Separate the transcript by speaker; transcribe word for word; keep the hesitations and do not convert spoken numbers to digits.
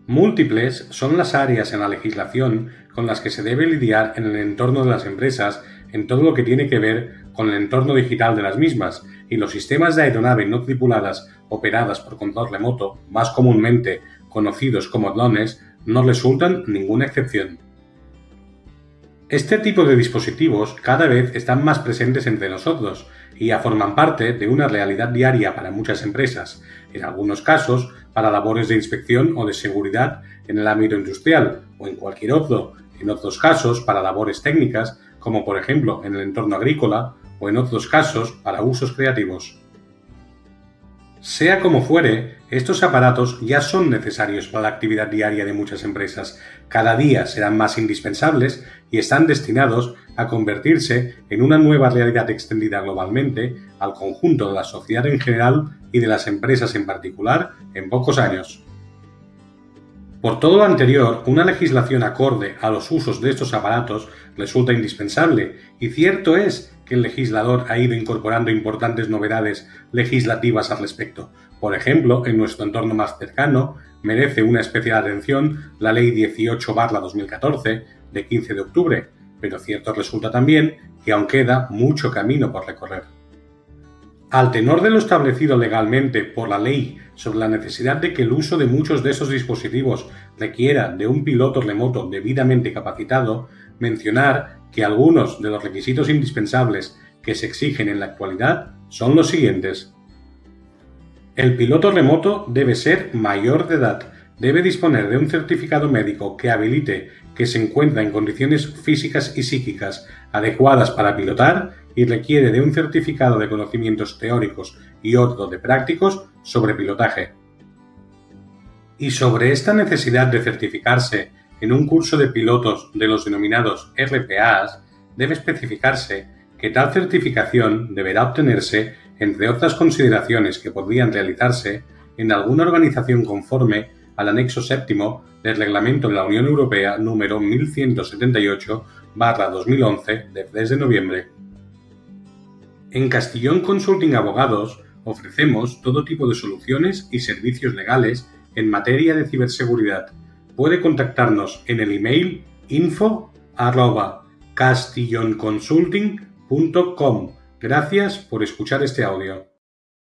Speaker 1: Múltiples son las áreas en la legislación con las que se debe lidiar en el entorno de las empresas en todo lo que tiene que ver con el entorno digital de las mismas, y los sistemas de aeronave no tripuladas operadas por control remoto, más comúnmente conocidos como drones, no resultan ninguna excepción. Este tipo de dispositivos cada vez están más presentes entre nosotros y ya forman parte de una realidad diaria para muchas empresas, en algunos casos para labores de inspección o de seguridad en el ámbito industrial o en cualquier otro, en otros casos para labores técnicas, como por ejemplo en el entorno agrícola, o en otros casos para usos creativos. Sea como fuere, estos aparatos ya son necesarios para la actividad diaria de muchas empresas, cada día serán más indispensables y están destinados a convertirse en una nueva realidad extendida globalmente al conjunto de la sociedad en general y de las empresas en particular en pocos años. Por todo lo anterior, una legislación acorde a los usos de estos aparatos resulta indispensable, y cierto es que el legislador ha ido incorporando importantes novedades legislativas al respecto. Por ejemplo, en nuestro entorno más cercano, merece una especial atención la Ley dieciocho barra dos mil catorce de quince de octubre, pero cierto resulta también que aún queda mucho camino por recorrer. Al tenor de lo establecido legalmente por la ley sobre la necesidad de que el uso de muchos de esos dispositivos requiera de un piloto remoto debidamente capacitado, mencionar que algunos de los requisitos indispensables que se exigen en la actualidad son los siguientes. El piloto remoto debe ser mayor de edad, debe disponer de un certificado médico que habilite que se encuentra en condiciones físicas y psíquicas adecuadas para pilotar y requiere de un certificado de conocimientos teóricos y otro de prácticos sobre pilotaje. Y sobre esta necesidad de certificarse en un curso de pilotos de los denominados R P As, debe especificarse que tal certificación deberá obtenerse, entre otras consideraciones que podrían realizarse, en alguna organización conforme al anexo séptimo del Reglamento de la Unión Europea número mil ciento setenta y ocho barra dos mil once de tres de noviembre. En Castillón Consulting Abogados ofrecemos todo tipo de soluciones y servicios legales en materia de ciberseguridad. Puede contactarnos en el email info arroba castillonconsulting punto com. Gracias por escuchar este audio.